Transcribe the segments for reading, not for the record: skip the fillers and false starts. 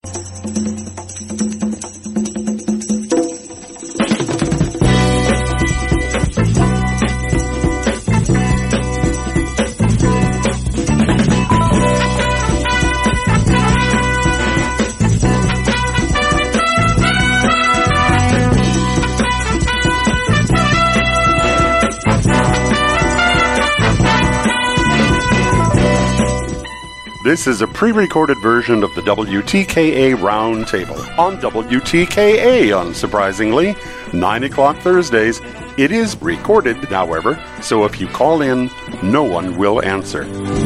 This is a pre-recorded version of the WTKA Roundtable on WTKA, unsurprisingly, 9 o'clock Thursdays. It is recorded, however, so if you call in, no one will answer.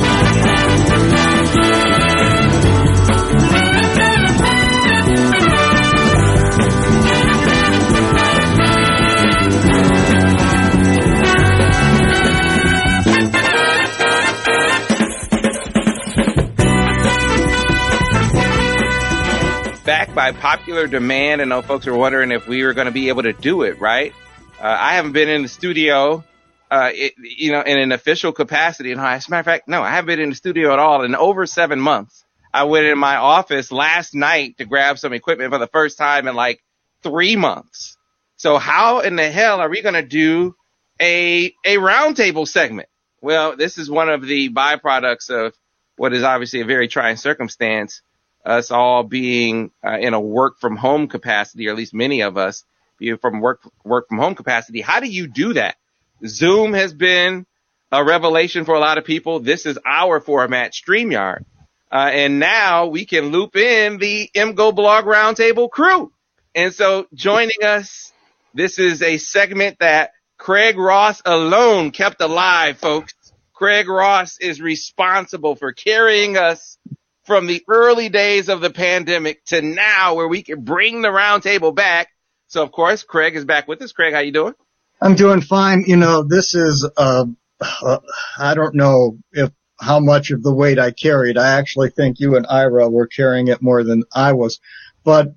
Back by popular demand. I know folks are wondering if we were going to be able to do it, right? I haven't been in the studio, in an official capacity. And as a matter of fact, no, I haven't been in the studio at all in over 7 months. I went in my office last night to grab some equipment for the first time in like 3 months. So how in the hell are we going to do a roundtable segment? Well, this is one of the byproducts of what is obviously a very trying circumstance. Us all being in a work from home capacity, or at least many of us being from work from home capacity. How do you do that? Zoom has been a revelation for a lot of people. This is our format, StreamYard. And now we can loop in the MGO Blog Roundtable crew. And so joining us, this is a segment that Craig Ross alone kept alive, folks. Craig Ross is responsible for carrying us from the early days of the pandemic to now, where we can bring the roundtable back. So, of course, Craig is back with us. Craig, how you doing? I'm doing fine. You know, this is, I don't know how much of the weight I carried. I actually think you and Ira were carrying it more than I was. But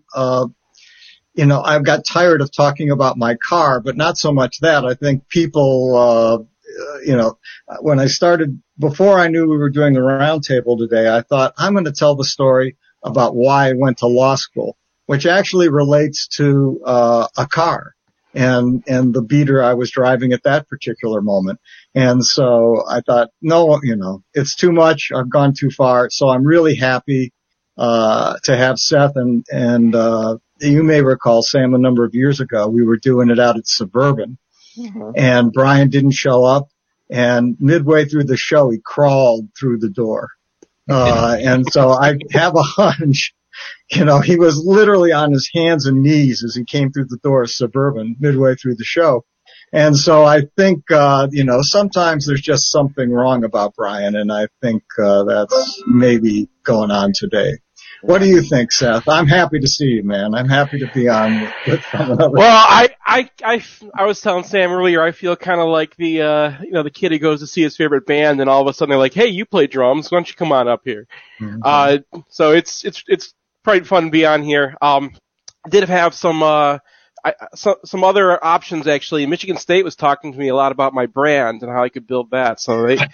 I've got tired of talking about my car, but not so much that. I think people, when I started, before I knew we were doing the roundtable today, I thought I'm going to tell the story about why I went to law school, which actually relates to a car and the beater I was driving at that particular moment. And so I thought, no, it's too much. I've gone too far. So I'm really happy to have Seth and you may recall, Sam, a number of years ago, we were doing it out at Suburban. Mm-hmm. And Brian didn't show up. And midway through the show, he crawled through the door. And so I have a hunch, he was literally on his hands and knees as he came through the door of Suburban midway through the show. And so I think, sometimes there's just something wrong about Brian. And I think, that's maybe going on today. What do you think, Seth? I'm happy to see you, man. I'm happy to be on with another. Well, I was telling Sam earlier, I feel kind of like the kid who goes to see his favorite band, and all of a sudden they're like, "Hey, you play drums? Why don't you come on up here?" Mm-hmm. So it's probably fun to be on here. I did have some other options actually. Michigan State was talking to me a lot about my brand and how I could build that. So they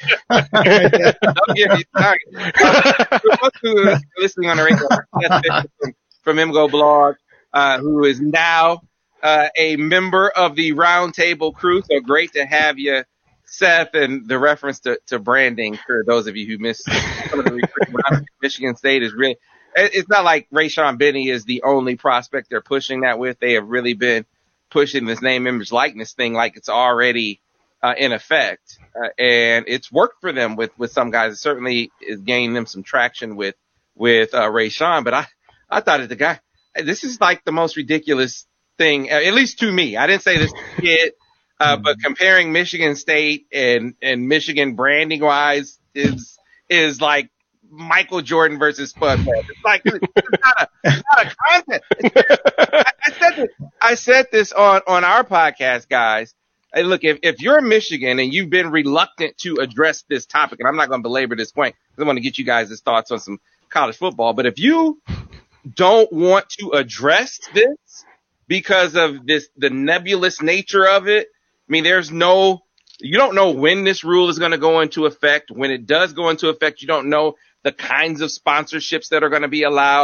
listening on the radio from MGO Blog, who is now a member of the Roundtable crew. So great to have you, Seth. And the reference to branding for those of you who missed some of the recruitment. Michigan State is really. It's not like Rayshawn Benny is the only prospect they're pushing that with. They have really been pushing this name, image, likeness thing like it's already in effect. And it's worked for them with some guys. It certainly is gaining them some traction with Rayshawn. But I thought the guy, this is like the most ridiculous thing, at least to me. I didn't say this kid, but comparing Michigan State and Michigan branding wise is like Michael Jordan versus Spud. It's like it's not a contest. I said this on our podcast, guys. Hey, look, if you're Michigan and you've been reluctant to address this topic, and I'm not going to belabor this point because I want to get you guys' thoughts on some college football, but if you don't want to address this because of the nebulous nature of it, I mean, you don't know when this rule is going to go into effect. When it does go into effect, you don't know the kinds of sponsorships that are going to be allowed,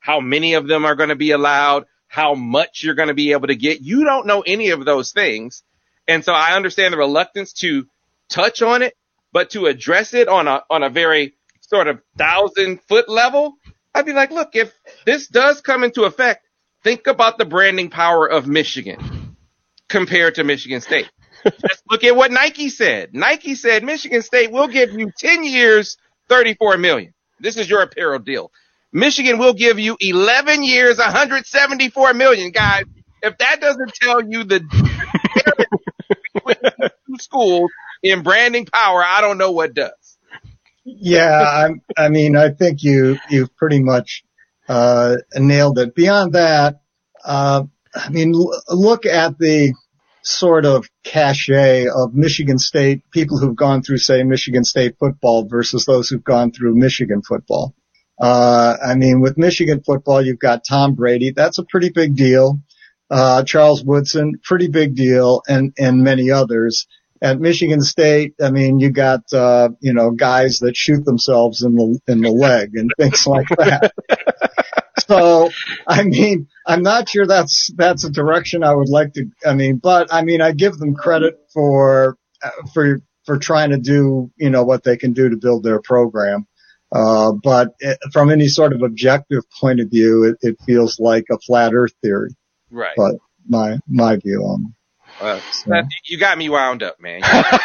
how many of them are going to be allowed, how much you're going to be able to get. You don't know any of those things. And so I understand the reluctance to touch on it, but to address it on a very sort of 1,000-foot level, I'd be like, look, if this does come into effect, think about the branding power of Michigan compared to Michigan State. Just look at what Nike said. Nike said Michigan State will give you 10 years, $34 million. This is your apparel deal. Michigan will give you 11 years, $174 million. Guys, if that doesn't tell you the difference between the two schools in branding power, I don't know what does. Yeah, I mean, I think you've pretty much nailed it. Beyond that, I mean, look at the sort of cachet of Michigan State, people who've gone through, say, Michigan State football versus those who've gone through Michigan football. I mean, with Michigan football, you've got Tom Brady. That's a pretty big deal. Charles Woodson, pretty big deal, and many others. At Michigan State, I mean, you got, guys that shoot themselves in the leg and things like that. So, I mean, I'm not sure that's a direction I would like to, but I give them credit for trying to do, what they can do to build their program. But from any sort of objective point of view, it feels like a flat earth theory. Right. But my view on it. You got me wound up, man.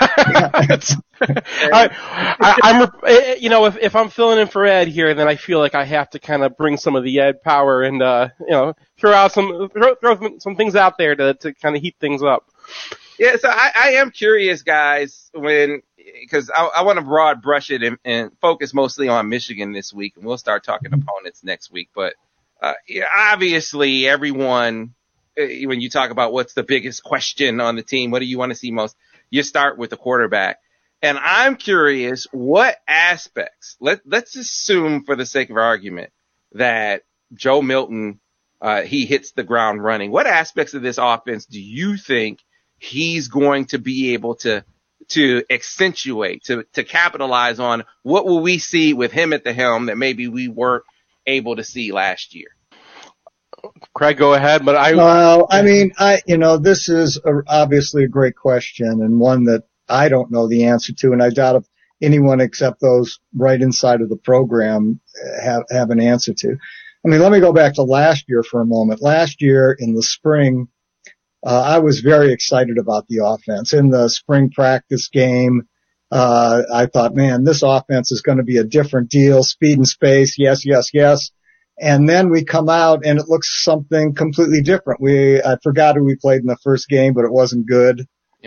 If I'm filling in for Ed here, then I feel like I have to kind of bring some of the Ed power and throw some things out there to kind of heat things up. Yeah, so I am curious, guys, because I want to broad brush it and focus mostly on Michigan this week, and we'll start talking opponents next week. But obviously, everyone. When you talk about what's the biggest question on the team, what do you want to see most? You start with the quarterback. And I'm curious what aspects, let's assume for the sake of argument that Joe Milton, he hits the ground running. What aspects of this offense do you think he's going to be able to accentuate, to capitalize on? What will we see with him at the helm that maybe we weren't able to see last year? Craig, go ahead. But this is obviously a great question and one that I don't know the answer to, and I doubt if anyone except those right inside of the program have an answer to. I mean, let me go back to last year for a moment. Last year in the spring, I was very excited about the offense. In the spring practice game, I thought, man, this offense is going to be a different deal. Speed and space, yes, yes, yes. And then we come out and it looks something completely different. I forgot who we played in the first game, but it wasn't good.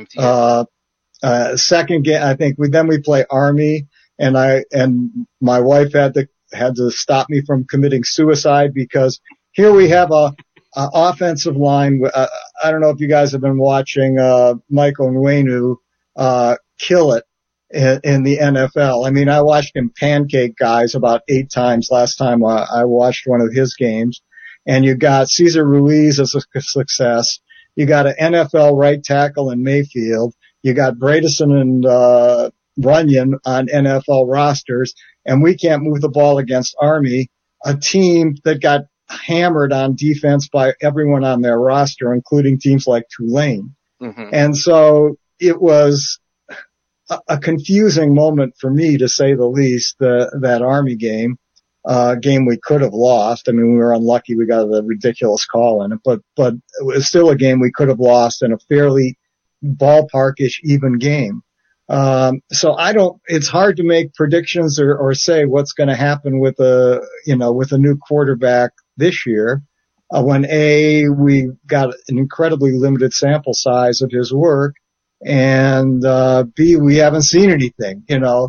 Second game, I think we play Army, and my wife had to stop me from committing suicide because here we have a offensive line. I don't know if you guys have been watching, Michael Onwenu, kill it in the NFL. I mean, I watched him pancake guys about 8 times last time I watched one of his games. And you got Cesar Ruiz as a success. You got an NFL right tackle in Mayfield. You got Bredesen and Runyon on NFL rosters. And we can't move the ball against Army, a team that got hammered on defense by everyone on their roster, including teams like Tulane. Mm-hmm. And so it was a confusing moment for me, to say the least, that Army game we could have lost. I mean, we were unlucky. We got a ridiculous call in it, but it was still a game we could have lost in a fairly ballparkish even game. So it's hard to make predictions or say what's going to happen with a new quarterback this year, when we got an incredibly limited sample size of his work. And, B, we haven't seen anything, all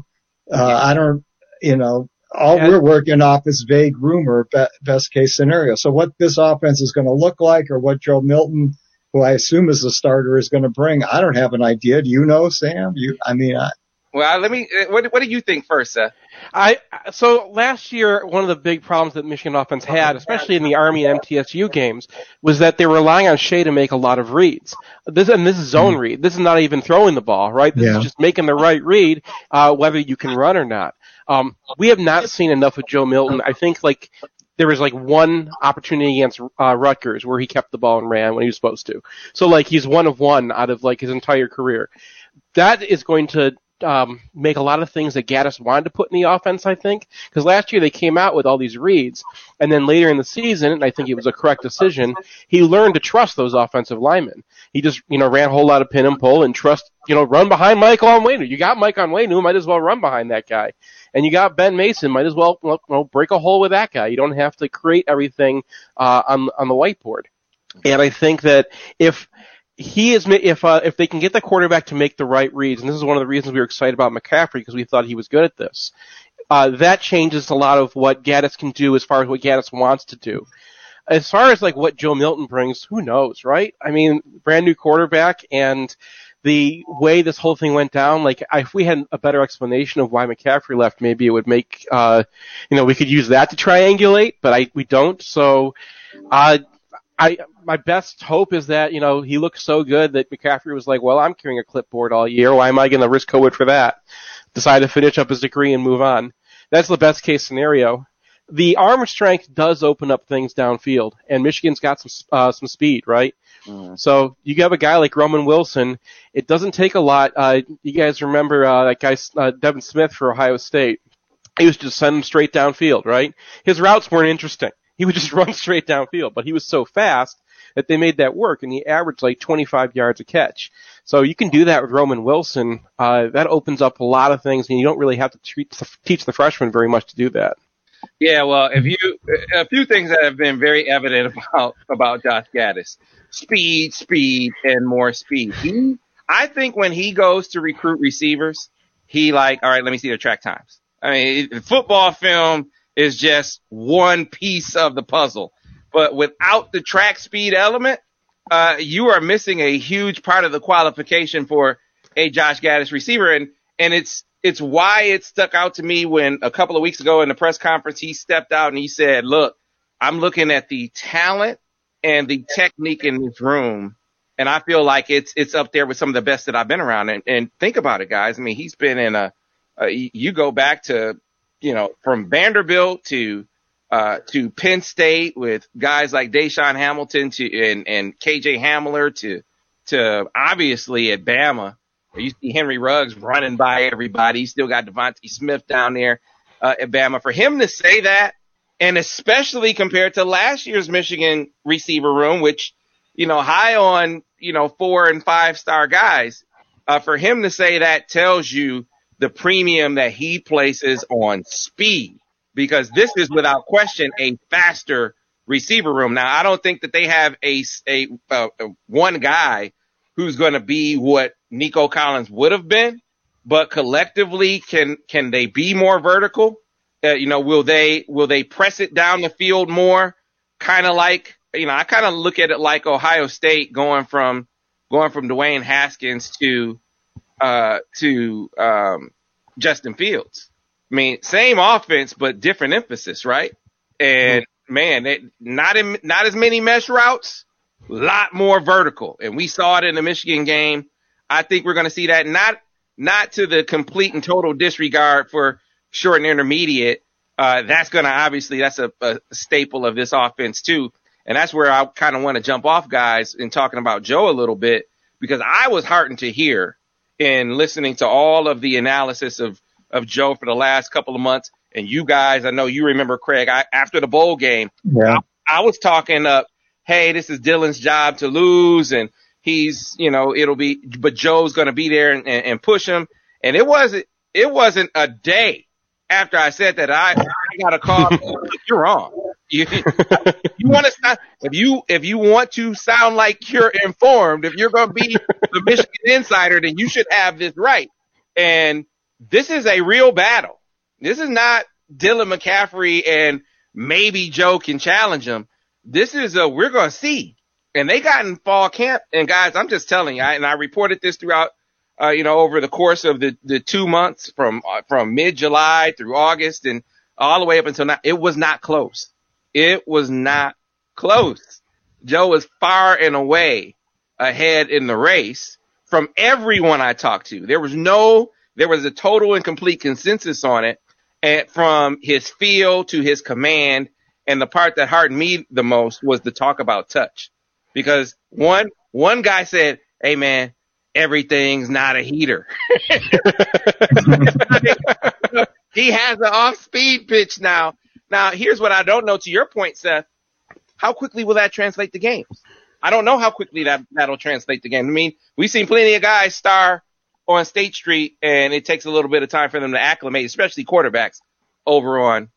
we're working off is vague rumor, best case scenario. So what this offense is going to look like, or what Joe Milton, who I assume is the starter, is going to bring, I don't have an idea. Do you know, Sam? Well, what do you think first, Seth? So last year, one of the big problems that Michigan offense had, especially in the Army and MTSU games, was that they were relying on Shea to make a lot of reads. This is zone read. This is not even throwing the ball, right? This is just making the right read, whether you can run or not. We have not seen enough of Joe Milton. I think there was like one opportunity against Rutgers where he kept the ball and ran when he was supposed to. So like he's 1 of 1 out of like his entire career. That is going to make a lot of things that Gaddis wanted to put in the offense, I think, because last year they came out with all these reads, and then later in the season, and I think it was a correct decision, he learned to trust those offensive linemen. He just, ran a whole lot of pin and pull and trust, run behind Mike Onwenu. You got Mike Onwenu, might as well run behind that guy. And you got Ben Mason, might as well break a hole with that guy. You don't have to create everything on the whiteboard. And I think that if they can get the quarterback to make the right reads, and this is one of the reasons we were excited about McCaffrey because we thought he was good at this, that changes a lot of what Gaddis can do as far as what Gaddis wants to do. As far as like what Joe Milton brings, who knows, right? I mean, brand new quarterback, and the way this whole thing went down, like if we had a better explanation of why McCaffrey left, maybe it would make, we could use that to triangulate, but we don't. So, my best hope is that, he looked so good that McCaffrey was like, well, I'm carrying a clipboard all year. Why am I going to risk COVID for that? Decide to finish up his degree and move on. That's the best case scenario. The arm strength does open up things downfield, and Michigan's got some speed, right? Mm. So you have a guy like Roman Wilson. It doesn't take a lot. You guys remember that guy Devin Smith for Ohio State? He was just send him straight downfield, right? His routes weren't interesting. He would just run straight downfield, but he was so fast that they made that work, and he averaged like 25 yards a catch. So you can do that with Roman Wilson. That opens up a lot of things, and you don't really have to teach the freshman very much to do that. Yeah, well, a few things that have been very evident about Josh Gaddis: speed, and more speed. I think when he goes to recruit receivers, all right, let me see their track times. I mean, football film is just one piece of the puzzle, but without the track speed element, you are missing a huge part of the qualification for a Josh Gaddis receiver, and it's why it stuck out to me when a couple of weeks ago in the press conference he stepped out and he said, look, I'm looking at the talent and the technique in this room, and I feel like it's up there with some of the best that I've been around. And think about it, guys. I mean, he's been in you go back to, from Vanderbilt to Penn State with guys like Deshaun Hamilton and KJ Hamler to obviously at Bama. You see Henry Ruggs running by everybody. He's still got Devontae Smith down there at Bama. For him to say that, and especially compared to last year's Michigan receiver room, which, high on, 4 and 5 star guys, for him to say that tells you the premium that he places on speed, because this is without question a faster receiver room. Now, I don't think that they have a one guy who's going to be what Nico Collins would have been, but collectively, can they be more vertical? Will they press it down the field more? Kind of like, I kind of look at it like Ohio State going from Dwayne Haskins to Justin Fields. I mean, same offense, but different emphasis, right? And man, not as many mesh routes, a lot more vertical. And we saw it in the Michigan game. I think we're going to see that not to the complete and total disregard for short and intermediate. That's going to obviously, that's a staple of this offense too. And that's where I kind of want to jump off, guys, in talking about Joe a little bit, because I was heartened to hear in listening to all of the analysis of Joe for the last couple of months. And you guys, I know you remember, Craig, after the bowl game, yeah. I was talking up, hey, this is Dylan's job to lose, and he's, but Joe's going to be there and push him. And it wasn't a day after I said that I got a call. You're wrong. You want to sound, if you want to sound like you're informed, if you're going to be the Michigan insider, then you should have this right. And this is a real battle. This is not Dylan McCaffrey and maybe Joe can challenge him. This is we're going to see. And they got in fall camp. And guys, I'm just telling you, and I reported this throughout, over the course of the 2 months from mid-July through August and all the way up until now, it was not close. It was not close. Joe was far and away ahead in the race from everyone I talked to. There was a total and complete consensus on it, and from his feel to his command And the part that hardened me the most was the talk about touch. Because one guy said, "Hey man, everything's not a heater." He has an off-speed pitch now. Now, here's what I don't know. To your point, Seth, how quickly will that translate to games? I don't know how quickly that'll translate to games. I mean, we've seen plenty of guys star on State Street, and it takes a little bit of time for them to acclimate, especially quarterbacks over on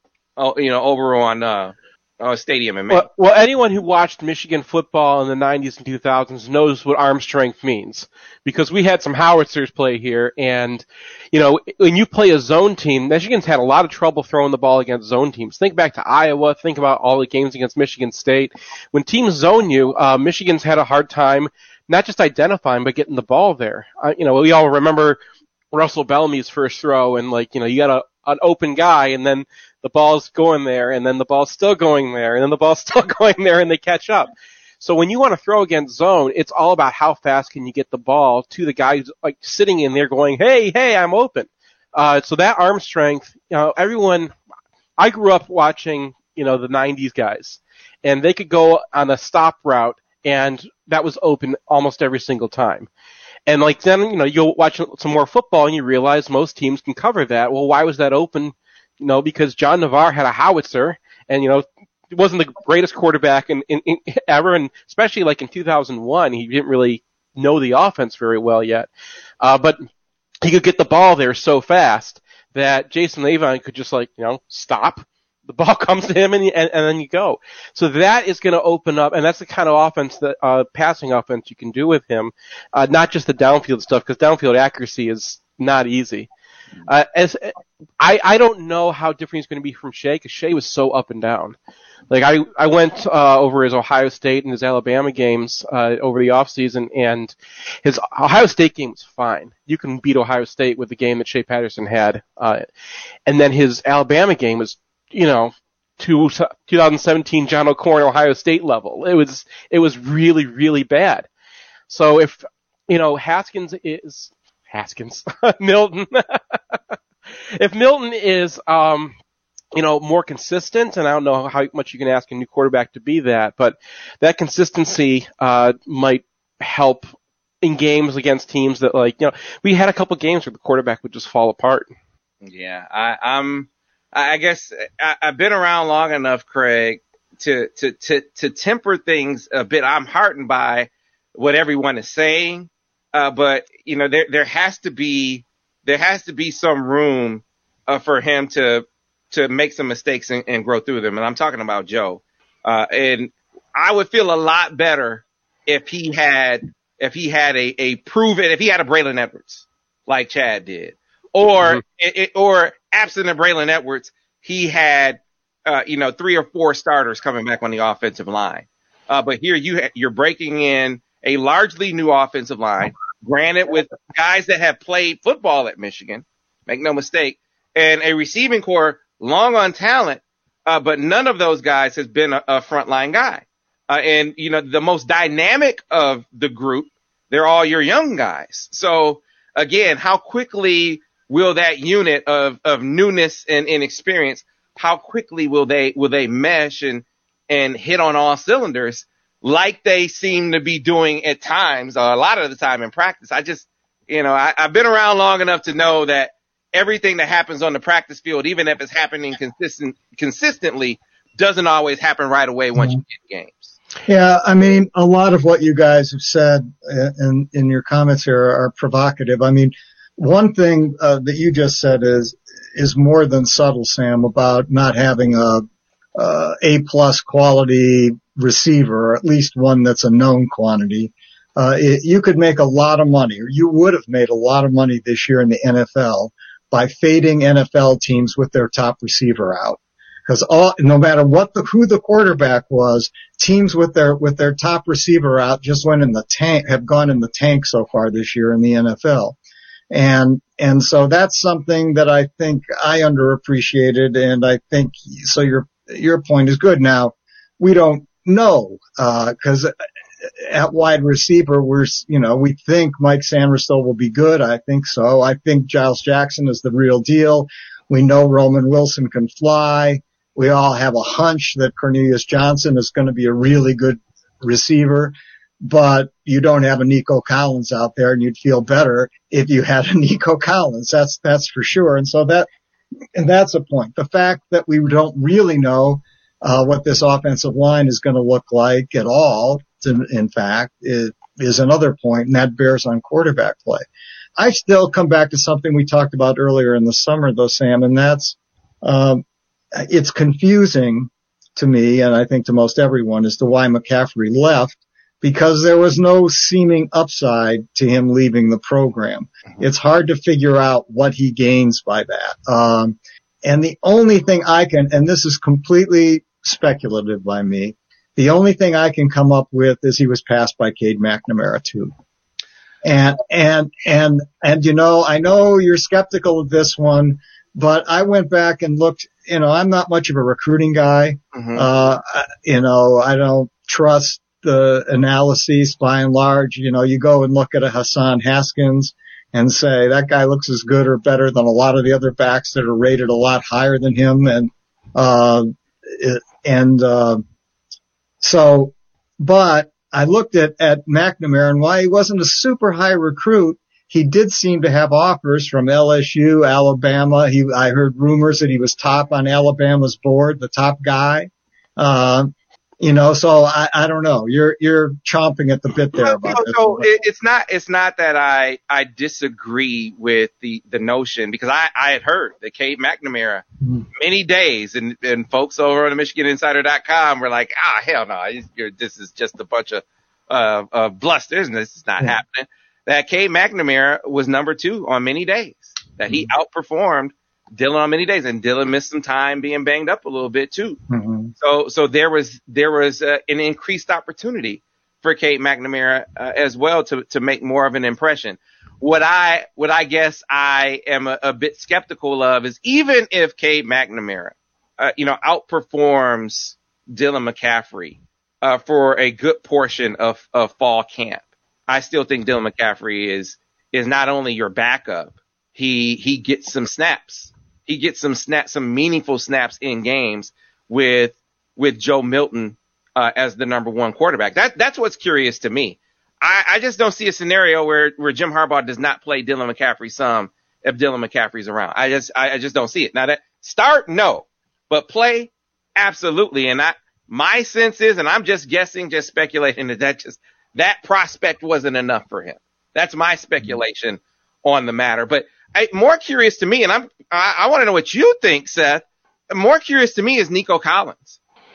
Stadium and Maine. Well, anyone who watched Michigan football in the 90s and 2000s knows what arm strength means, because we had some howitzers play here, and when you play a zone team, Michigan's had a lot of trouble throwing the ball against zone teams. Think back to Iowa. Think about all the games against Michigan State. When teams zone you, Michigan's had a hard time not just identifying but getting the ball there. We all remember Russell Bellamy's first throw, and you got an open guy, and then the ball's going there, and then the ball's still going there, and then the ball's still going there, and they catch up. So when you want to throw against zone, it's all about how fast can you get the ball to the guy who's sitting in there going, hey, I'm open. So that arm strength, everyone, I grew up watching, the 90s guys, and they could go on a stop route, and that was open almost every single time. And then, you'll watch some more football and you realize most teams can cover that. Well, why was that open? Because John Navarre had a howitzer, and, it wasn't the greatest quarterback in ever, and especially in 2001, he didn't really know the offense very well yet. But he could get the ball there so fast that Jason Levine could just stop. The ball comes to him, and then you go. So that is going to open up, and that's the kind of offense that passing offense you can do with him, not just the downfield stuff, because downfield accuracy is not easy. I don't know how different he's going to be from Shea, because Shea was so up and down. I went over his Ohio State and his Alabama games over the offseason, and his Ohio State game was fine. You can beat Ohio State with the game that Shea Patterson had. And then his Alabama game was, 2017 John O'Korn Ohio State level. It was really, really bad. So if, Milton, if Milton is, more consistent, and I don't know how much you can ask a new quarterback to be that, but that consistency, might help in games against teams that we had a couple games where the quarterback would just fall apart. Yeah. I guess I've been around long enough, Craig, to temper things a bit. I'm heartened by what everyone is saying. But there has to be some room, for him to make some mistakes and grow through them. And I'm talking about Joe. And I would feel a lot better if he had a Braylon Edwards like Chad did, or absent of Braylon Edwards, he had, 3 or 4 starters coming back on the offensive line. But here you're breaking in a largely new offensive line, granted with guys that have played football at Michigan, make no mistake, and a receiving core long on talent, but none of those guys has been a frontline guy. And the most dynamic of the group, they're all your young guys. So again, how quickly will that unit of newness and inexperience, how quickly will they mesh and hit on all cylinders like they seem to be doing at times, a lot of the time in practice? I just, I've been around long enough to know that everything that happens on the practice field, even if it's happening consistently, doesn't always happen right away once you get games. Yeah, I mean, a lot of what you guys have said in your comments here are provocative. I mean, one thing that you just said is more than subtle, Sam, about not having a A+ quality receiver, or at least one that's a known quantity. You could make a lot of money, or you would have made a lot of money this year in the NFL by fading NFL teams with their top receiver out. Because no matter who the quarterback was, teams with their top receiver out just went in the tank, have gone in the tank so far this year in the NFL. And so that's something that I think I underappreciated, and I think so your point is good. Now, we don't know, cause at wide receiver, we think Mike Sanderson will be good. I think so. I think Giles Jackson is the real deal. We know Roman Wilson can fly. We all have a hunch that Cornelius Johnson is going to be a really good receiver, but you don't have a Nico Collins out there, and you'd feel better if you had a Nico Collins. That's for sure. And so that's a point. The fact that we don't really know what this offensive line is going to look like at all, in fact, is another point, and that bears on quarterback play. I still come back to something we talked about earlier in the summer, though, Sam, and that's it's confusing to me, and I think to most everyone, as to why McCaffrey left, because there was no seeming upside to him leaving the program. It's hard to figure out what he gains by that. And the only thing and this is completely speculative by me, the only thing I can come up with is he was passed by Cade McNamara too. And you know, I know you're skeptical of this one, but I went back and looked, you know, I'm not much of a recruiting guy. You know, I don't trust the analyses by and large. You know, you go and look at a Hassan Haskins and say that guy looks as good or better than a lot of the other backs that are rated a lot higher than him. But I looked at McNamara, and while he wasn't a super high recruit, he did seem to have offers from LSU, Alabama. I heard rumors that he was top on Alabama's board, the top guy. You know, so I don't know. You're chomping at the bit there about this. So it's not that I disagree with the notion, because I had heard that Cade McNamara many days, and folks over on the MichiganInsider.com were like, hell no, this is just a bunch of blusters, and this is not happening. That Cade McNamara was number 2 on many days, that he outperformed Dylan on many days, and Dylan missed some time being banged up a little bit too. So there was an increased opportunity for Cade McNamara as well to make more of an impression. What I guess I am a bit skeptical of is, even if Cade McNamara, outperforms Dylan McCaffrey for a good portion of fall camp, I still think Dylan McCaffrey is not only your backup, he gets some snaps. He gets some meaningful snaps in games with Joe Milton as the number 1 quarterback. That's what's curious to me. I just don't see a scenario where Jim Harbaugh does not play Dylan McCaffrey some if Dylan McCaffrey's around. I just don't see it. Now, that start, no, but play, absolutely. And my sense is, and I'm just guessing, just speculating, that prospect wasn't enough for him. That's my speculation on the matter. But more curious to me, and I want to know what you think, Seth. More curious to me is Nico Collins.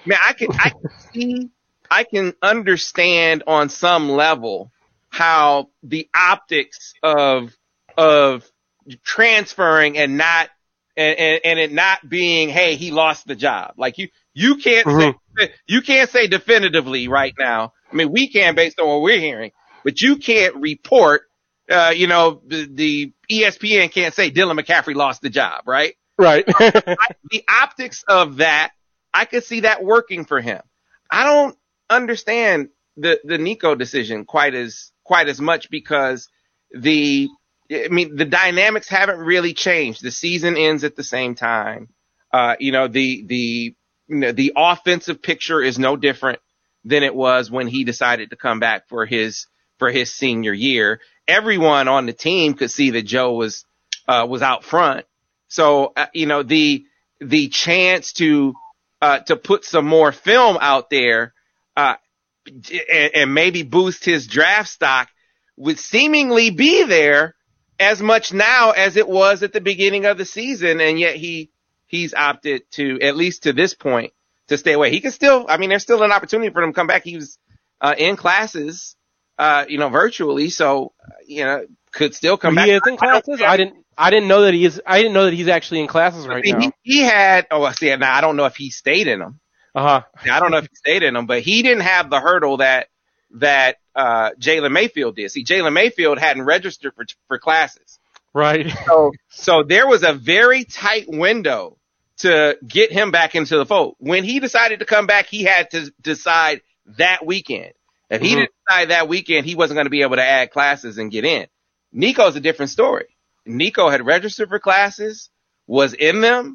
I can understand on some level how the optics of transferring and it not being, hey, he lost the job. Like you can't say definitively right now. I mean, we can based on what we're hearing, but you can't report. The ESPN can't say Dylan McCaffrey lost the job, right? Right. The optics of that, I could see that working for him. I don't understand the Nico decision quite as much, because the dynamics haven't really changed. The season ends at the same time. The offensive picture is no different than it was when he decided to come back for his senior year. Everyone on the team could see that Joe was out front. So, the chance to put some more film out there, and maybe boost his draft stock would seemingly be there as much now as it was at the beginning of the season. And yet he's opted to, at least to this point, to stay away. He can still, there's still an opportunity for him to come back. He was, in classes, virtually. So, could still come back. He is in classes? I didn't know that he's actually in classes right now. He had, now I don't know if he stayed in them. I don't know if he stayed in them, but he didn't have the hurdle that Jalen Mayfield did. See, Jalen Mayfield hadn't registered for classes. Right. So there was a very tight window to get him back into the fold. When he decided to come back, he had to decide that weekend. If he didn't decide that weekend, he wasn't going to be able to add classes and get in. Nico's a different story. Nico had registered for classes, was in them.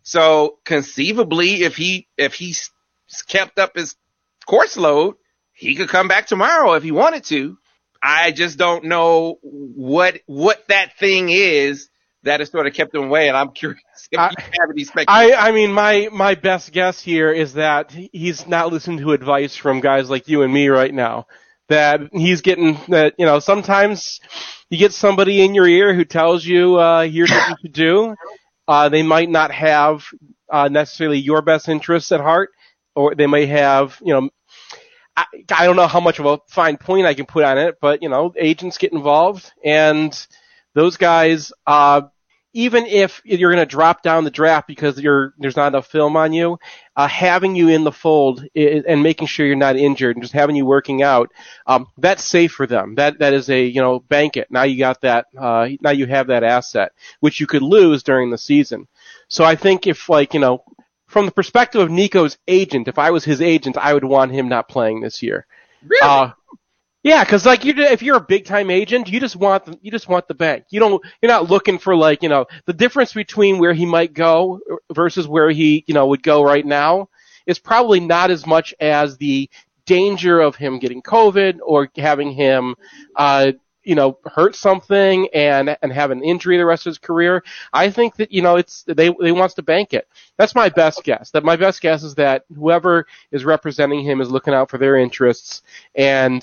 So conceivably, if he kept up his course load, he could come back tomorrow if he wanted to. I just don't know what that thing is that has sort of kept him away, and I'm curious if you have any speculation. I mean, my best guess here is that he's not listening to advice from guys like you and me right now. That he's getting that, you know, sometimes you get somebody in your ear who tells you, here's what you should do. They might not have necessarily your best interests at heart, or they may have, you know, I don't know how much of a fine point I can put on it, but, you know, agents get involved, and those guys, even if you're going to drop down the draft because there's not enough film on you, having you in the fold and making sure you're not injured and just having you working out, that's safe for them. That is a, you know, bank it. Now you got that, now you have that asset, which you could lose during the season. So I think if, like, you know, from the perspective of Nico's agent, if I was his agent, I would want him not playing this year. Really? Yeah, because like if you're a big time agent, you just want the bank. You're not looking for, like, you know, the difference between where he might go versus where he, you know, would go right now is probably not as much as the danger of him getting COVID or having him you know, hurt something and have an injury the rest of his career. I think that, you know, they wants to bank it. That's my best guess. My best guess is that whoever is representing him is looking out for their interests, and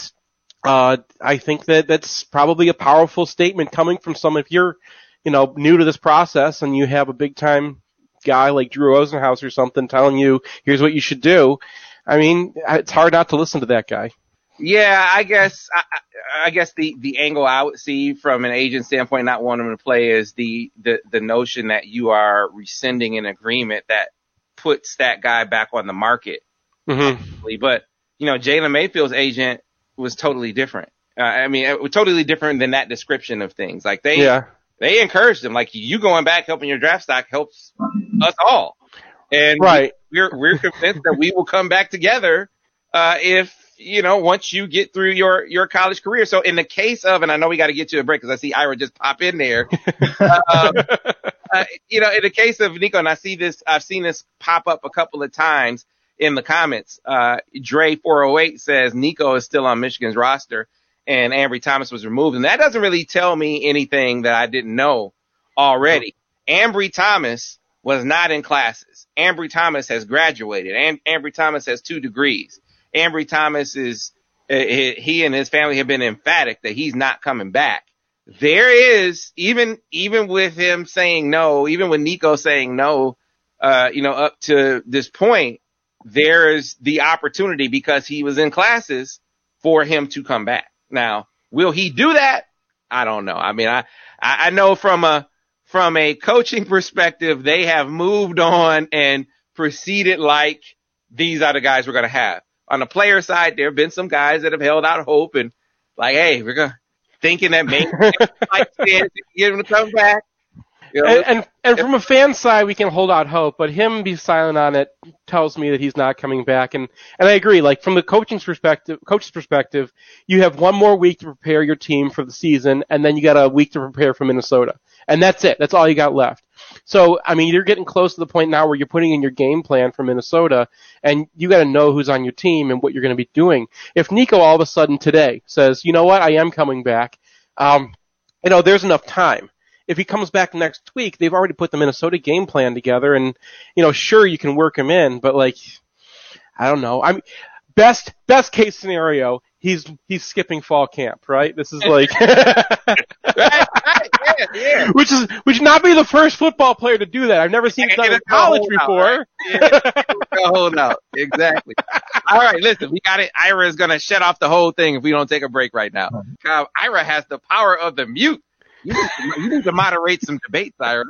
I think that that's probably a powerful statement coming from someone. If you're, you know, new to this process and you have a big time guy like Drew Rosenhaus or something telling you, here's what you should do, I mean, it's hard not to listen to that guy. Yeah, I guess the angle I would see from an agent standpoint, not wanting him to play, is the notion that you are rescinding an agreement that puts that guy back on the market. Mm-hmm. But, you know, Jalen Mayfield's agent was totally different. I mean, it was totally different than that description of things. Like they encouraged him. Like, you going back helping your draft stock helps us all, and right. we're convinced that we will come back together if, you know, once you get through your college career. So in the case of, and I know we got to get to a break because I see Ira just pop in there. You know, in the case of Nico, and I've seen this pop up a couple of times in the comments. Dre408 says Nico is still on Michigan's roster and Ambry Thomas was removed. And that doesn't really tell me anything that I didn't know already. Ambry Thomas was not in classes. Ambry Thomas has graduated, and Ambry Thomas has 2 degrees. Ambry Thomas is, he and his family have been emphatic that he's not coming back. There is, even with him saying no, even with Nico saying no, you know, up to this point, there's the opportunity, because he was in classes, for him to come back. Now, will he do that? I don't know. I mean, I know from a coaching perspective, they have moved on and proceeded like these are the guys we're going to have. On the player side, there have been some guys that have held out hope and like, hey, thinking that maybe might get him to come back. You know? And from a fan side, we can hold out hope, but him be silent on it tells me that he's not coming back. And I agree. Like, from the coach's perspective, you have 1 more week to prepare your team for the season, and then you got a week to prepare for Minnesota, and that's it. That's all you got left. So, I mean, you're getting close to the point now where you're putting in your game plan for Minnesota, and you got to know who's on your team and what you're going to be doing. If Nico all of a sudden today says, you know what, I am coming back, you know, there's enough time. If he comes back next week, they've already put the Minnesota game plan together, and, you know, sure, you can work him in, but, like, I don't know. I mean, best case scenario, he's skipping fall camp, right? This is like right, yeah. Which would not be the first football player to do that. I've never seen that in college before. Hold out. Exactly. All right, listen, we got it. Ira is gonna shut off the whole thing if we don't take a break right now. Ira has the power of the mute. You need to moderate some debates, Ira.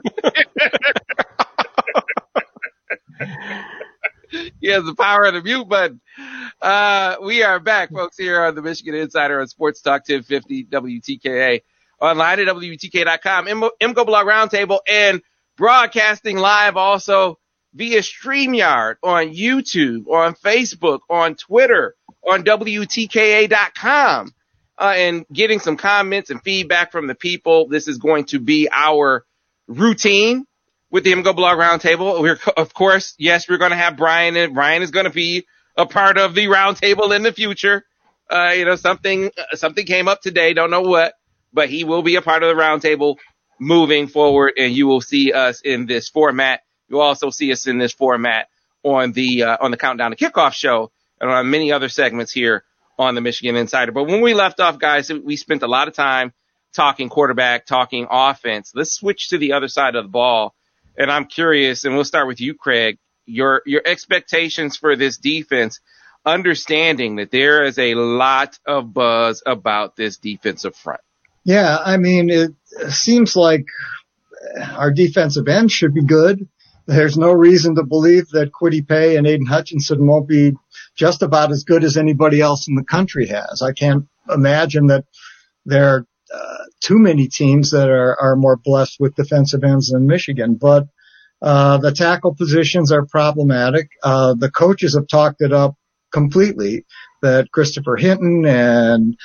He has the power of the mute button. We are back, folks, here on the Michigan Insider on Sports Talk 1050 WTKA. Online at WTK.com, MGO Blog Roundtable, and broadcasting live also via StreamYard on YouTube, on Facebook, on Twitter, on WTKA.com. And getting some comments and feedback from the people. This is going to be our routine with the MGO Blog Roundtable. We're, of course, yes, we're going to have Brian, and Brian is going to be a part of the roundtable in the future. Something came up today, don't know what, but he will be a part of the roundtable moving forward, and you will see us in this format. You'll also see us in this format on the Countdown to Kickoff show and on many other segments here on the Michigan Insider. But when we left off, guys, we spent a lot of time talking quarterback, talking offense. Let's switch to the other side of the ball. And I'm curious, and we'll start with you, Craig, your expectations for this defense, understanding that there is a lot of buzz about this defensive front. Yeah, I mean, it seems like our defensive end should be good. There's no reason to believe that Kwity Paye and Aiden Hutchinson won't be just about as good as anybody else in the country has. I can't imagine that there are too many teams that are more blessed with defensive ends than Michigan. But the tackle positions are problematic. The coaches have talked it up completely, that Christopher Hinton and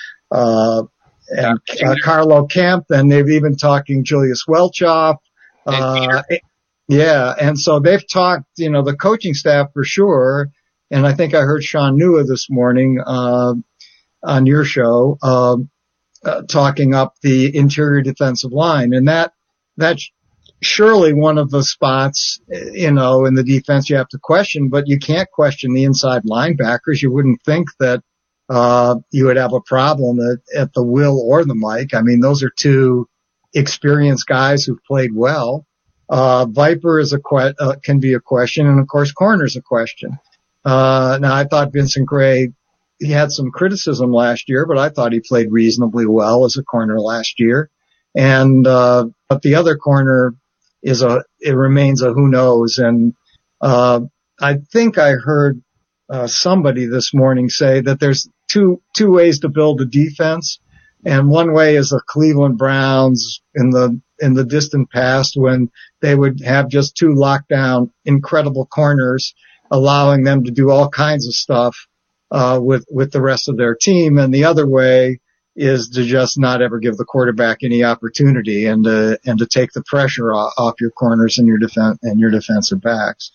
Carlo Kemp, and they've even talking Julius Welchoff. Yeah, and so they've talked, the coaching staff for sure, and I think I heard Sean Nua this morning on your show talking up the interior defensive line, and that's surely one of the spots, in the defense you have to question, but you can't question the inside linebackers. You wouldn't think that you would have a problem at the Will or the Mike. I mean, those are two experienced guys who've played well. Viper can be a question, and of course, corner's a question. Now I thought Vincent Gray, he had some criticism last year, but I thought he played reasonably well as a corner last year. And, but the other corner it remains a who knows. And, I think I heard, somebody this morning say that there's two ways to build a defense. And one way is the Cleveland Browns in the distant past, when they would have just two lockdown, incredible corners, allowing them to do all kinds of stuff, with the rest of their team. And the other way is to just not ever give the quarterback any opportunity and to take the pressure off your corners and your defensive backs.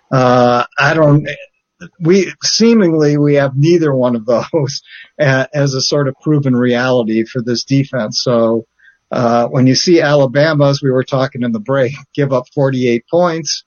We have neither one of those as a sort of proven reality for this defense. So, when you see Alabama, as we were talking in the break, give up 48 points,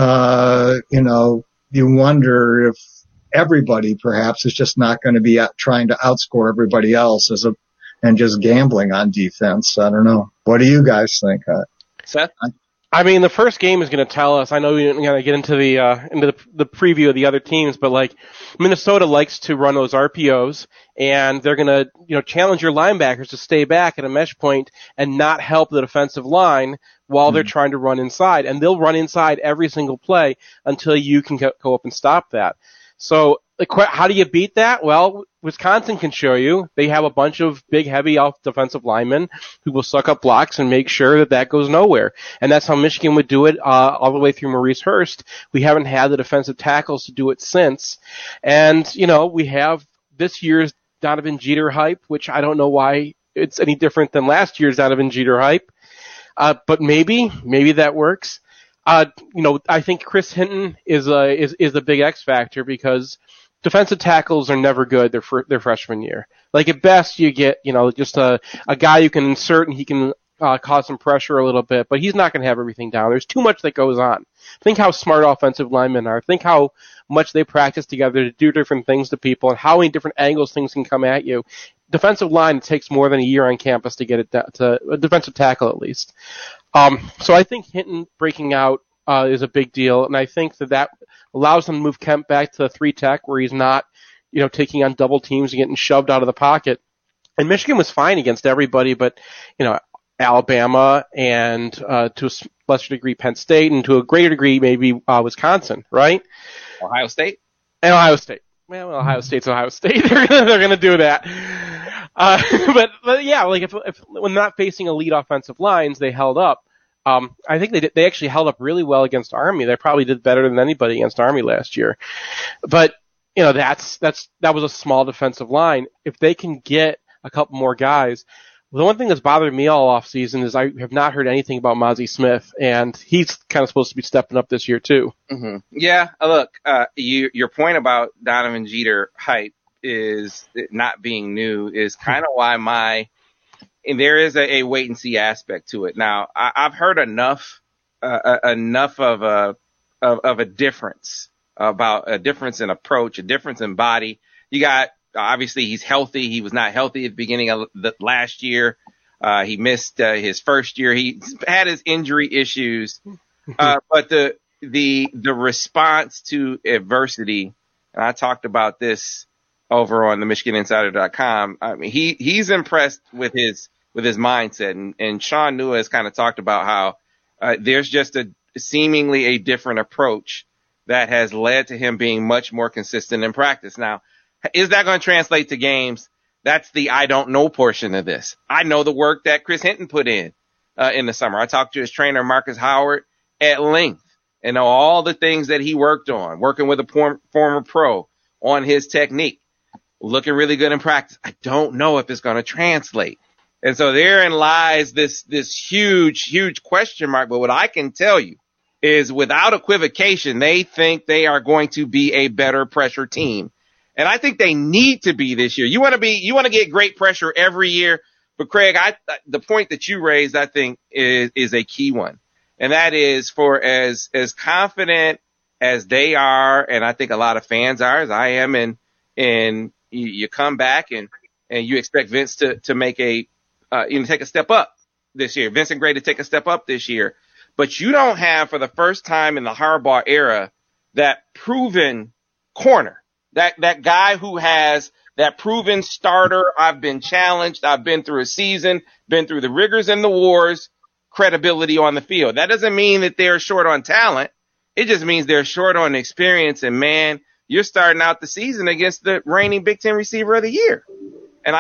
you wonder if everybody perhaps is just not going to be trying to outscore everybody else and just gambling on defense. I don't know. What do you guys think? Seth? I mean, the first game is going to tell us. I know we're going to get into the preview of the other teams, but like Minnesota likes to run those RPOs, and they're going to challenge your linebackers to stay back at a mesh point and not help the defensive line while they're trying to run inside, and they'll run inside every single play until you can go up and stop that. So how do you beat that? Well, Wisconsin can show you. They have a bunch of big, heavy defensive linemen who will suck up blocks and make sure that goes nowhere. And that's how Michigan would do it all the way through Maurice Hurst. We haven't had the defensive tackles to do it since. And, we have this year's Donovan Jeter hype, which I don't know why it's any different than last year's Donovan Jeter hype. But maybe that works. I think Chris Hinton is the big X factor, because defensive tackles are never good their freshman year. Like at best you get, just a guy you can insert and he can cause some pressure a little bit, but he's not going to have everything down. There's too much that goes on. Think how smart offensive linemen are. Think how much they practice together to do different things to people and how many different angles things can come at you. Defensive line, it takes more than a year on campus to get it to a defensive tackle at least. So I think Hinton breaking out is a big deal, and I think that allows him to move Kemp back to the 3-tech where he's not, taking on double teams and getting shoved out of the pocket. And Michigan was fine against everybody, but, Alabama and to a lesser degree Penn State, and to a greater degree maybe Wisconsin, right? Ohio State. And Ohio State. Well, Ohio State's Ohio State. They're gonna do that. But yeah, like if when not facing elite offensive lines, they held up. I think they actually held up really well against Army. They probably did better than anybody against Army last year. But that was a small defensive line. If they can get a couple more guys, The one thing that's bothered me all off season is I have not heard anything about Mozzie Smith, and he's kind of supposed to be stepping up this year too. Mm-hmm. Yeah, look, your point about Donovan Jeter hype is not being new is kind of why and there is a wait and see aspect to it. Now, I've heard enough of a difference about a difference in approach, a difference in body. You got, obviously he's healthy. He was not healthy at the beginning of the last year. He missed his first year. He had his injury issues. But the response to adversity, and I talked about this over on the MichiganInsider.com. I mean, he's impressed with his mindset, and Sean Nua has kind of talked about how there's just seemingly a different approach that has led to him being much more consistent in practice. Now, is that going to translate to games? That's the I don't know portion of this. I know the work that Chris Hinton put in the summer. I talked to his trainer, Marcus Howard, at length, and know all the things that he worked on, working with a former pro on his technique, looking really good in practice. I don't know if it's going to translate. And so therein lies this huge question mark. But what I can tell you is without equivocation, they think they are going to be a better pressure team. And I think they need to be this year. You want to get great pressure every year. But Craig, the point that you raised, I think is a key one. And that is for as confident as they are. And I think a lot of fans are, as I am. And you come back and you expect Vince to make take a step up this year. Vincent Gray to take a step up this year. But you don't have, for the first time in the Harbaugh era, that proven corner, that guy who has that proven starter. I've been challenged. I've been through a season, been through the rigors and the wars, credibility on the field. That doesn't mean that they're short on talent. It just means they're short on experience. And man, you're starting out the season against the reigning Big Ten receiver of the year. And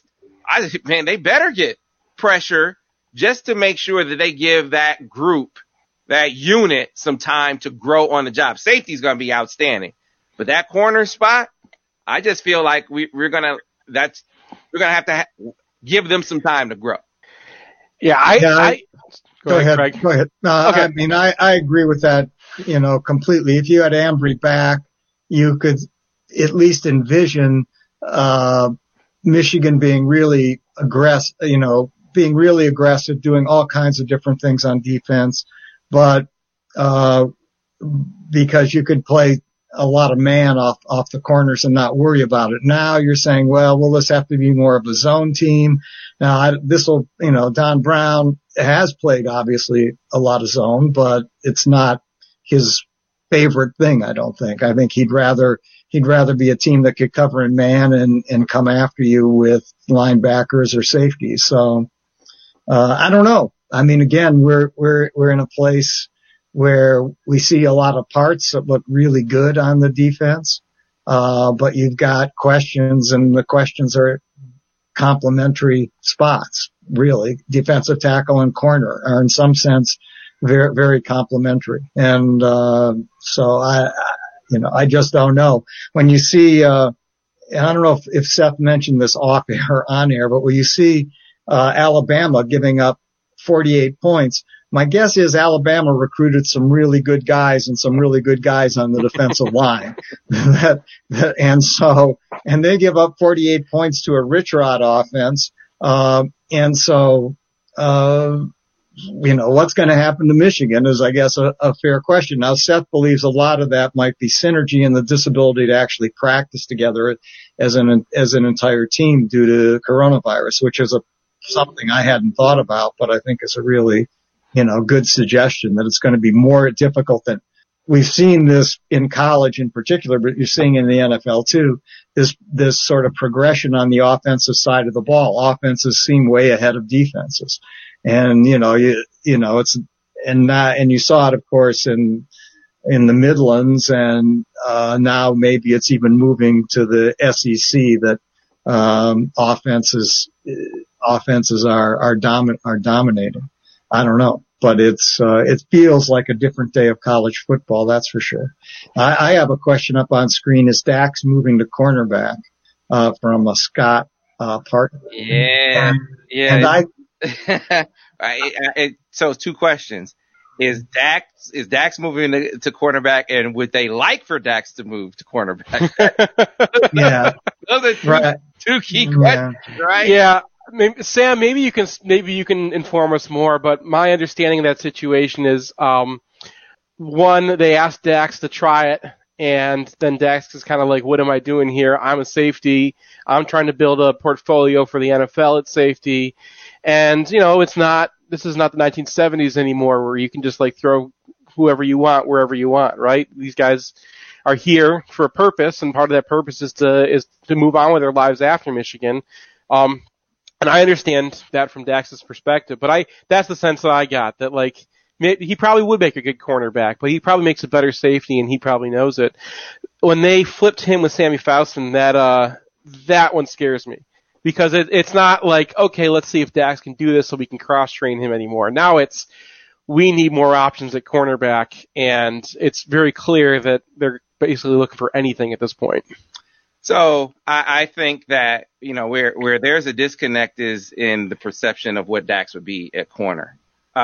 man, they better get pressure just to make sure that they give that group, that unit, some time to grow on the job. Safety's going to be outstanding, but that corner spot, I just feel like we're going to have to give them some time to grow. Yeah, Go ahead. Craig. Go ahead. Okay. I mean, I agree with that, completely. If you had Ambry back, you could at least envision, Michigan being really aggressive, doing all kinds of different things on defense. But, because you could play a lot of man off the corners and not worry about it. Now you're saying, well, will this have to be more of a zone team? Now Don Brown has played obviously a lot of zone, but it's not his favorite thing. I don't think. I think he'd rather be a team that could cover in man and come after you with linebackers or safeties. So, I don't know. I mean, again, we're in a place where we see a lot of parts that look really good on the defense. But you've got questions, and the questions are complementary spots, really. Defensive tackle and corner are in some sense very, very complementary. And, so I just don't know. When you see, I don't know if Seth mentioned this off air or on air, but when you see, Alabama giving up 48 points, my guess is Alabama recruited some really good guys and some really good guys on the defensive line. And they give up 48 points to a Rich Rod offense. And so, what's going to happen to Michigan is, I guess, a fair question. Now, Seth believes a lot of that might be synergy and the disability to actually practice together as an entire team due to coronavirus, which is something I hadn't thought about, but I think is a really, good suggestion that it's going to be more difficult than we've seen this in college in particular, but you're seeing in the NFL too, this sort of progression on the offensive side of the ball. Offenses seem way ahead of defenses. And, and you saw it, of course, in the Midlands, and, now maybe it's even moving to the SEC that, offenses are dominating. I don't know, but it feels like a different day of college football. That's for sure. I have a question up on screen. Is Dax moving to cornerback, from Scott part. Yeah. And So 2 questions. Is Dax moving to cornerback, and would they like for Dax to move to cornerback? yeah. Those are Right. 2 key questions, right? Yeah. Sam, maybe you can inform us more, but my understanding of that situation is, one, they asked Dax to try it, and then Dax is kind of like, what am I doing here? I'm a safety. I'm trying to build a portfolio for the NFL at safety. And, this is not the 1970s anymore where you can just like throw whoever you want, wherever you want, right? These guys are here for a purpose, and part of that purpose is to move on with their lives after Michigan. And I understand that from Dax's perspective, but that's the sense that I got, that like, he probably would make a good cornerback, but he probably makes a better safety, and he probably knows it. When they flipped him with Sammy Faustin, that one scares me. Because it's not like, okay, let's see if Dax can do this so we can cross-train him anymore. Now we need more options at cornerback, and it's very clear that they're basically looking for anything at this point. So I think that, where there's a disconnect is in the perception of what Dax would be at corner.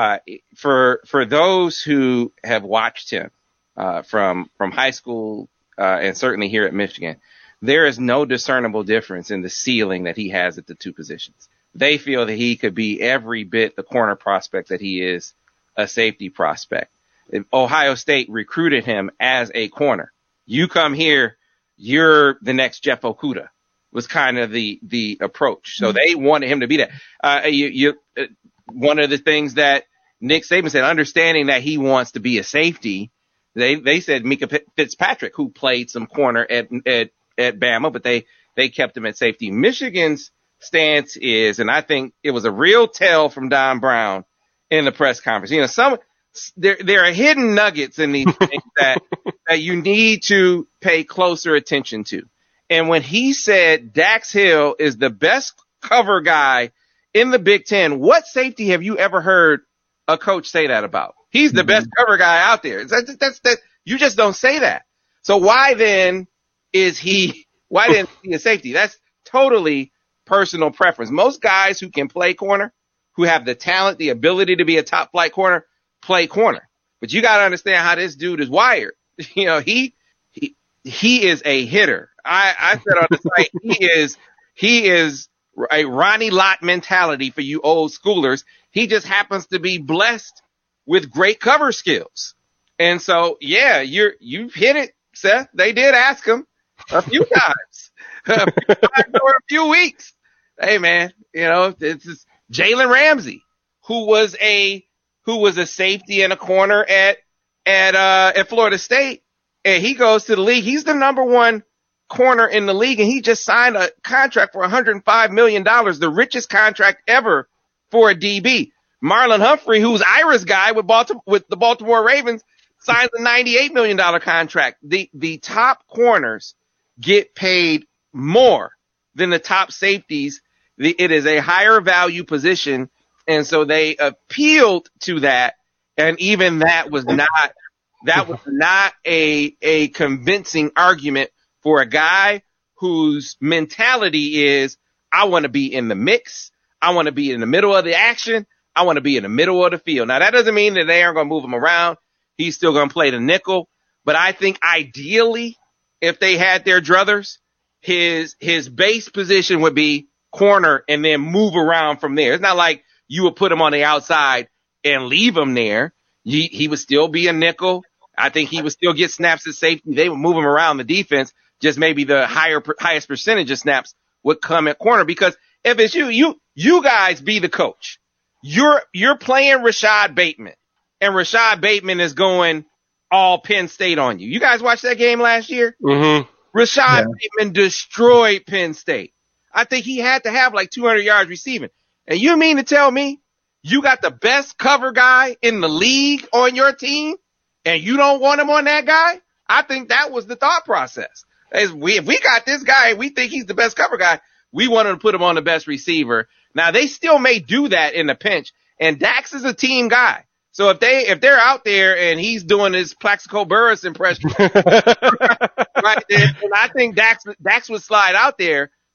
For those who have watched him from high school and certainly here at Michigan, there is no discernible difference in the ceiling that he has at the 2 positions. They feel that he could be every bit the corner prospect that he is a safety prospect. Ohio State recruited him as a corner. You come here, you're the next Jeff Okudah, was kind of the approach. So they wanted him to be that. One of the things that Nick Saban said, understanding that he wants to be a safety, they said Micah Fitzpatrick, who played some corner at Bama, but they kept him at safety. Michigan's stance is, and I think it was a real tell from Don Brown in the press conference. There are hidden nuggets in these things that you need to pay closer attention to. And when he said Dax Hill is the best cover guy in the Big Ten, what safety have you ever heard a coach say that about? He's the best cover guy out there. You just don't say that. So why then isn't he a safety? That's totally personal preference. Most guys who can play corner, who have the talent, the ability to be a top flight corner, play corner. But you got to understand how this dude is wired. He is a hitter. I said on the site, he is a Ronnie Lott mentality for you old schoolers. He just happens to be blessed with great cover skills. And so, yeah, you've hit it, Seth. They did ask him a few times, for a few weeks. Hey man, this is Jalen Ramsey, who was a safety and a corner at Florida State, and he goes to the league. He's the number 1 corner in the league, and he just signed a contract for $105 million, the richest contract ever for a DB. Marlon Humphrey, who's Ira's guy with the Baltimore Ravens, signs a $98 million contract. The top corners get paid more than the top safeties. It is a higher value position. And so they appealed to that. And even that was not a convincing argument for a guy whose mentality is, I want to be in the mix. I want to be in the middle of the action. I want to be in the middle of the field. Now, that doesn't mean that they aren't going to move him around. He's still going to play the nickel. But I think ideally, if they had their druthers, his base position would be corner and then move around from there. It's not like you would put him on the outside and leave him there. He would still be a nickel. I think he would still get snaps at safety. They would move him around the defense. Just maybe the highest percentage of snaps would come at corner, because if it's you guys be the coach. You're playing Rashad Bateman, and Rashad Bateman is going all Penn State on you. You guys watched that game last year? Mm-hmm. Rashad Bateman destroyed Penn State. I think he had to have like 200 yards receiving. And you mean to tell me you got the best cover guy in the league on your team and you don't want him on that guy? I think that was the thought process. If we got this guy, we think he's the best cover guy, we want to put him on the best receiver. Now, they still may do that in the pinch, and Dax is a team guy. So if they're out there and he's doing his Plaxico Burress impression, right, then I think Dax would slide out there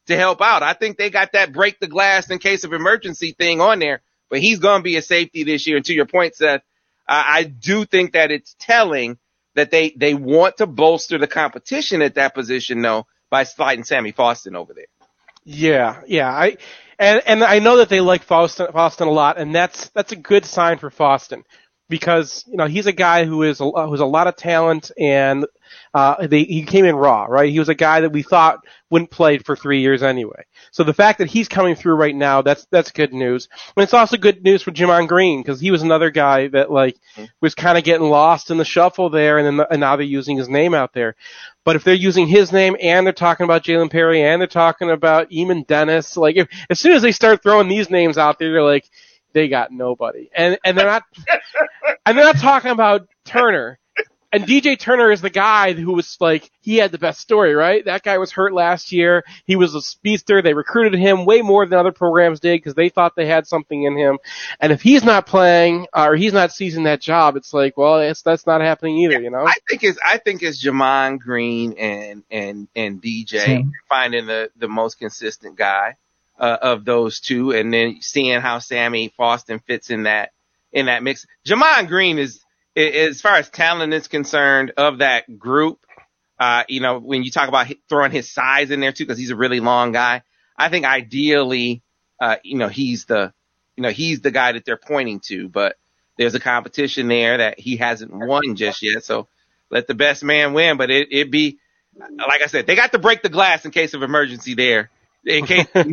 to help out. I think they got that break the glass in case of emergency thing on there, but he's going to be a safety this year. And to your point, Seth, I do think that it's telling that they want to bolster the competition at that position, though, by sliding Sammy Foston over there. Yeah. And I know that they like Foston a lot, and that's a good sign for Foston, because he's a guy who's a lot of talent, and he came in raw, right? He was a guy that we thought wouldn't play for 3 years anyway. So the fact that he's coming through right now, that's good news. And it's also good news for Jamon Green, because he was another guy that was kind of getting lost in the shuffle there, and now they're using his name out there. But if they're using his name and they're talking about Jalen Perry and they're talking about Eamon Dennis, as soon as they start throwing these names out there, they're like, they got nobody. And they're not talking about Turner. And DJ Turner is the guy who was he had the best story, right? That guy was hurt last year. He was a speedster. They recruited him way more than other programs did because they thought they had something in him. And if he's not playing or he's not seizing that job, it's that's not happening either, I think it's Jamon Green and DJ finding the most consistent guy of those two, and then seeing how Sammy Foston fits in that mix. Jamon Green is, as far as talent is concerned, of that group, when you talk about throwing his size in there too, because he's a really long guy, I think ideally, he's the guy that they're pointing to, but there's a competition there that he hasn't won just yet. So let the best man win, but it'd be, like I said, they got to break the glass in case of emergency there. In case, and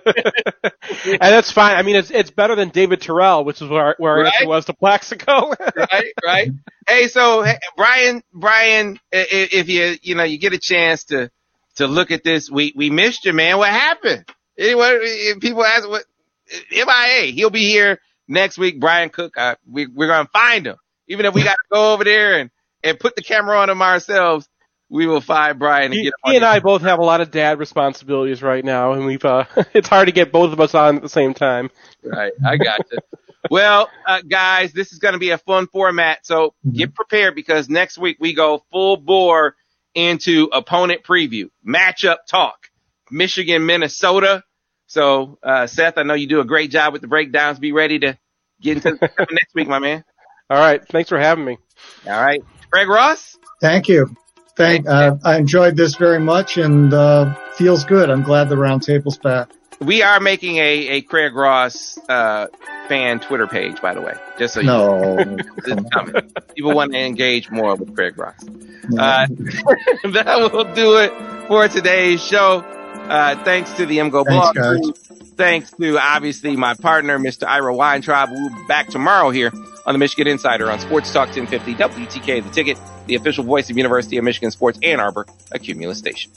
that's fine. I mean, it's better than David Terrell, which is where our answer was to Plaxico. right. Hey, so Brian, if you get a chance to look at this, we missed you, man. What happened? Anyway, if people ask what MIA, he'll be here next week. Brian Cook, we're gonna find him, even if we got to go over there and put the camera on him ourselves. We will find Brian and get him on. He and I both have a lot of dad responsibilities right now, and it's hard to get both of us on at the same time. Right, I got you. Well, guys, this is going to be a fun format, so get prepared, because next week we go full bore into opponent preview, matchup talk, Michigan, Minnesota. So, Seth, I know you do a great job with the breakdowns. Be ready to get into the next week, my man. All right, thanks for having me. All right, Craig Ross. Thank you. I enjoyed this very much, and feels good. I'm glad the round table's back. We are making a Craig Ross fan Twitter page, by the way, just so it's coming. People want to engage more with Craig Ross. That will do it for today's show. Thanks to the MGO blog. Thanks to, obviously, my partner, Mr. Ira Weintraub. We'll be back tomorrow here on the Michigan Insider on Sports Talk 1050 WTK, The Ticket, the official voice of University of Michigan Sports Ann Arbor, a Cumulus station.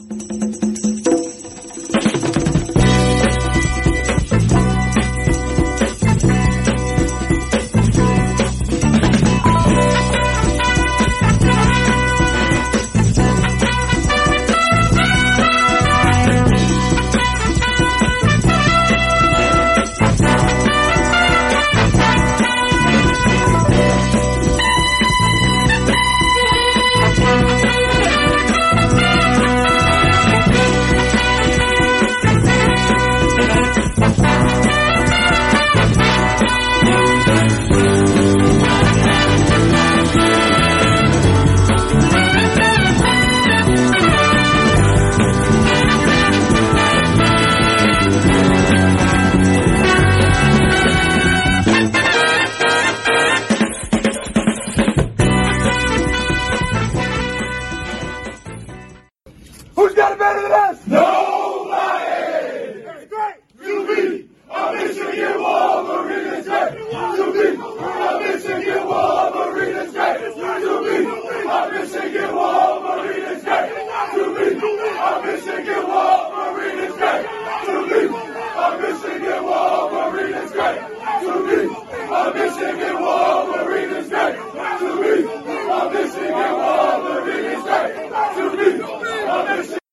Who's got it better than us? Nobody! It's great! To be a Michigan Wolverine is great! To be a Michigan Wolverine is great! To be a Michigan Wolverine is great! To be a Michigan Wolverine is great! To be a Michigan Wolverine is great! To be a Michigan Wolverine.